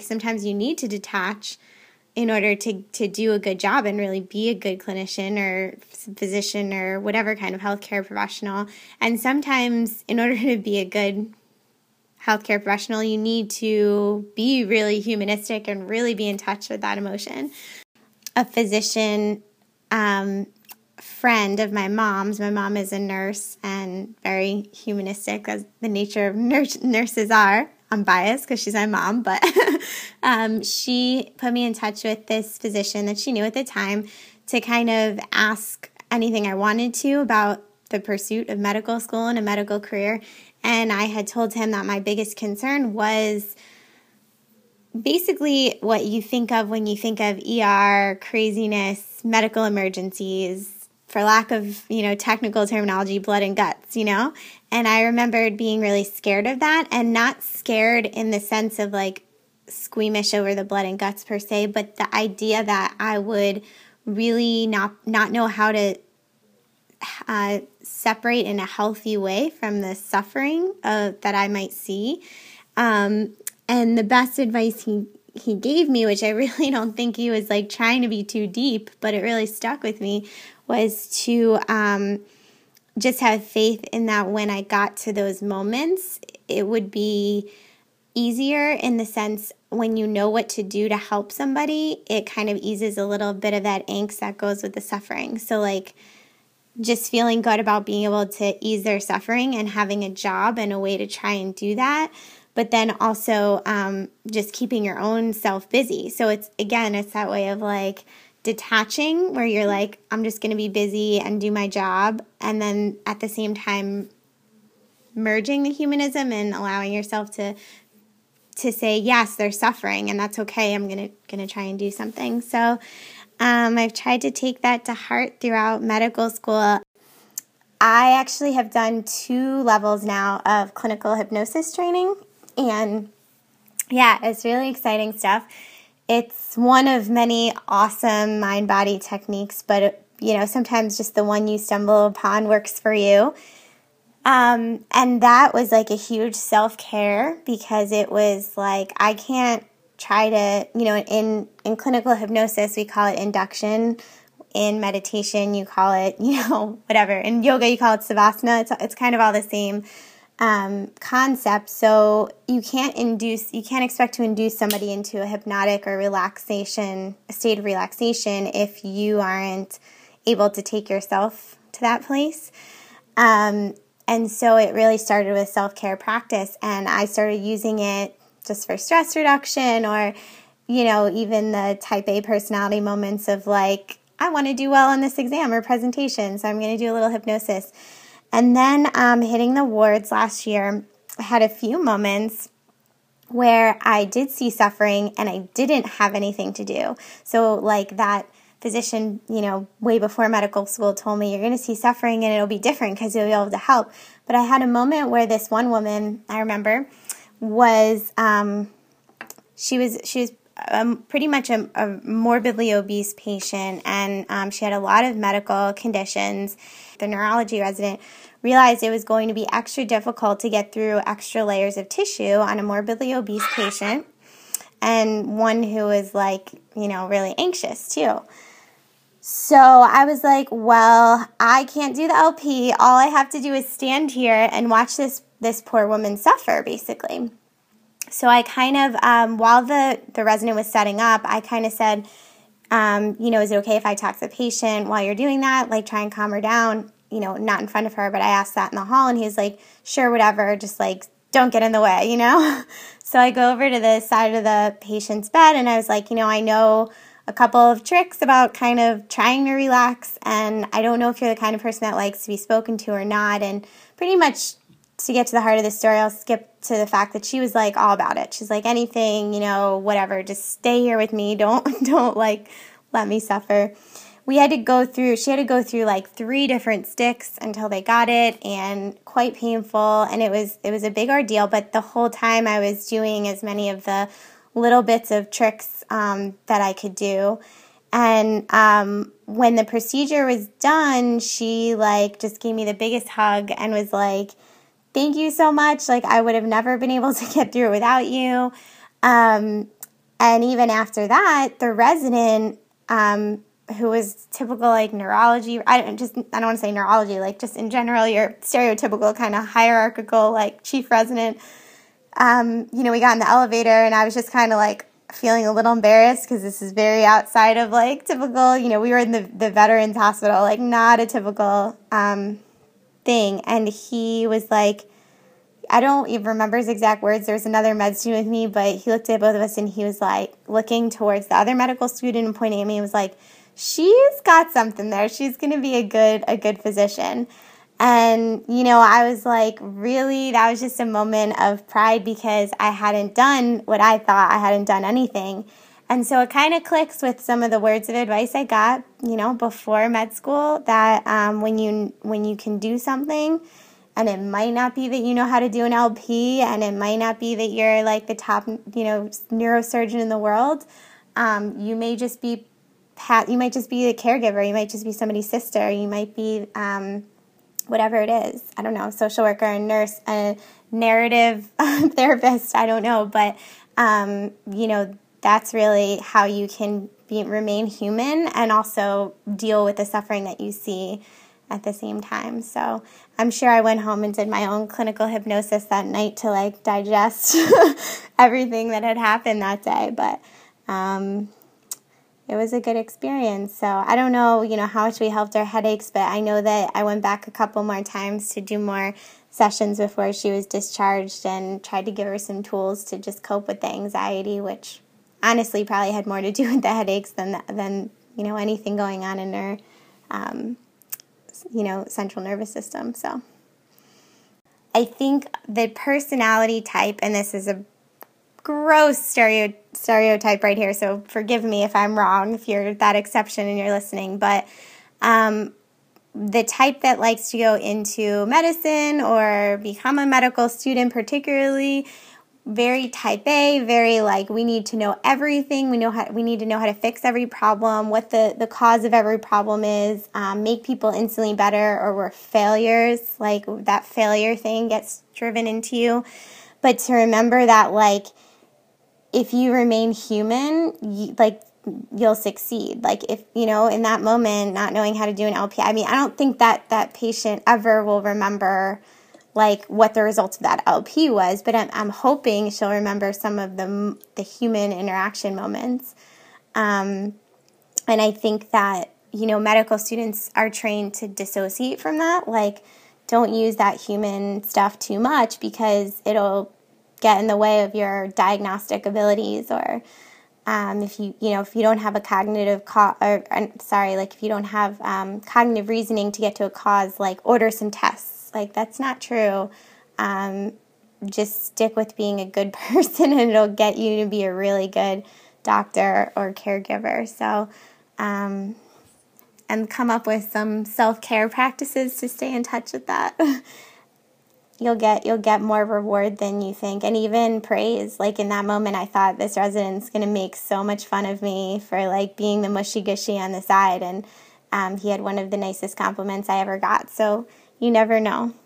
sometimes you need to detach in order to do a good job and really be a good clinician or physician or whatever kind of healthcare professional. And sometimes in order to be a good healthcare professional, you need to be really humanistic and really be in touch with that emotion. A physician friend of my mom's, my mom is a nurse and very humanistic, as the nature of nurses are. I'm biased because she's my mom, but she put me in touch with this physician that she knew at the time to kind of ask anything I wanted to about the pursuit of medical school and a medical career. And I had told him that my biggest concern was basically what you think of when you think of ER, craziness, medical emergencies, for lack of, technical terminology, blood and guts, And I remembered being really scared of that, and not scared in the sense of like squeamish over the blood and guts per se, but the idea that I would really not know how to separate in a healthy way from the suffering that I might see. And the best advice he gave me, which I really don't think he was like trying to be too deep, but it really stuck with me, was to just have faith in that when I got to those moments, it would be easier in the sense when you know what to do to help somebody, it kind of eases a little bit of that angst that goes with the suffering. So like just feeling good about being able to ease their suffering and having a job and a way to try and do that. But then also just keeping your own self busy. So it's that way of like detaching where you're like, I'm just going to be busy and do my job. And then at the same time, merging the humanism and allowing yourself to say, yes, they're suffering and that's okay. I'm going to try and do something. So I've tried to take that to heart throughout medical school. I actually have done 2 levels now of clinical hypnosis training. And yeah, it's really exciting stuff. It's one of many awesome mind-body techniques, but sometimes just the one you stumble upon works for you. And that was like a huge self-care because it was like I can't try to, in clinical hypnosis, we call it induction. In meditation, you call it, whatever. In yoga, you call it savasana. It's kind of all the same concept. So you can't expect to induce somebody into a hypnotic or a state of relaxation if you aren't able to take yourself to that place. And so it really started with self-care practice, and I started using it just for stress reduction or, even the type A personality moments of like, I want to do well on this exam or presentation, so I'm going to do a little hypnosis. And then hitting the wards last year, I had a few moments where I did see suffering and I didn't have anything to do. So like that physician, way before medical school told me, you're going to see suffering and it'll be different because you'll be able to help. But I had a moment where this one woman, I remember, was, she was pretty much a morbidly obese patient, and she had a lot of medical conditions. The neurology resident realized it was going to be extra difficult to get through extra layers of tissue on a morbidly obese patient, and one who was like, really anxious too. So I was like, well, I can't do the LP. All I have to do is stand here and watch this poor woman suffer, basically. So I kind of, while the resident was setting up, I kind of said, is it okay if I talk to the patient while you're doing that? Like, try and calm her down, not in front of her, but I asked that in the hall, and he was like, sure, whatever, just like, don't get in the way, So I go over to the side of the patient's bed, and I was like, I know a couple of tricks about kind of trying to relax, and I don't know if you're the kind of person that likes to be spoken to or not, and pretty much to get to the heart of the story, I'll skip to the fact that she was like all about it. She's like, anything, whatever, just stay here with me. Don't like let me suffer. She had to go through like 3 different sticks until they got it, and quite painful. And it was a big ordeal, but the whole time I was doing as many of the little bits of tricks that I could do. And when the procedure was done, she like just gave me the biggest hug and was like, thank you so much. Like, I would have never been able to get through it without you. And even after that, the resident, who was typical like neurology, I don't want to say neurology, like just in general, your stereotypical kind of hierarchical like chief resident, we got in the elevator and I was just kind of like feeling a little embarrassed because this is very outside of like typical, we were in the veterans hospital, like not a typical thing. And he was like, I don't even remember his exact words. There was another med student with me, but he looked at both of us and he was like looking towards the other medical student and pointing at me and was like, she's got something there. She's going to be a good physician. And, I was like, really, that was just a moment of pride because I hadn't done what I thought. I hadn't done anything. And so it kind of clicks with some of the words of advice I got, before med school, that when you can do something, and it might not be that you know how to do an LP, and it might not be that you're like the top, neurosurgeon in the world. You might just be the caregiver. You might just be somebody's sister. You might be whatever it is. I don't know, social worker, a nurse, a narrative therapist. I don't know, but that's really how you can remain human and also deal with the suffering that you see at the same time. So I'm sure I went home and did my own clinical hypnosis that night to like digest everything that had happened that day. But it was a good experience. So I don't know, how much we helped her headaches, but I know that I went back a couple more times to do more sessions before she was discharged and tried to give her some tools to just cope with the anxiety, which honestly probably had more to do with the headaches than anything going on in her central nervous system. So I think the personality type, and this is a gross stereotype right here, so forgive me if I'm wrong, if you're that exception and you're listening, but the type that likes to go into medicine or become a medical student, particularly very type A, very like we need to know everything. We need to know how to fix every problem, what the cause of every problem is, make people instantly better, or we're failures. Like that failure thing gets driven into you. But to remember that like if you remain human, you'll succeed. Like if, in that moment, not knowing how to do an LP, I don't think that patient ever will remember like what the results of that LP was, but I'm hoping she'll remember some of the human interaction moments. And I think that, medical students are trained to dissociate from that. Like, don't use that human stuff too much because it'll get in the way of your diagnostic abilities, or if you don't have a cognitive if you don't have cognitive reasoning to get to a cause, like order some tests. Like that's not true. Just stick with being a good person and it'll get you to be a really good doctor or caregiver. So, and come up with some self-care practices to stay in touch with that. You'll get more reward than you think, and even praise. Like in that moment, I thought this resident's going to make so much fun of me for like being the mushy gushy on the side, and he had one of the nicest compliments I ever got. So you never know.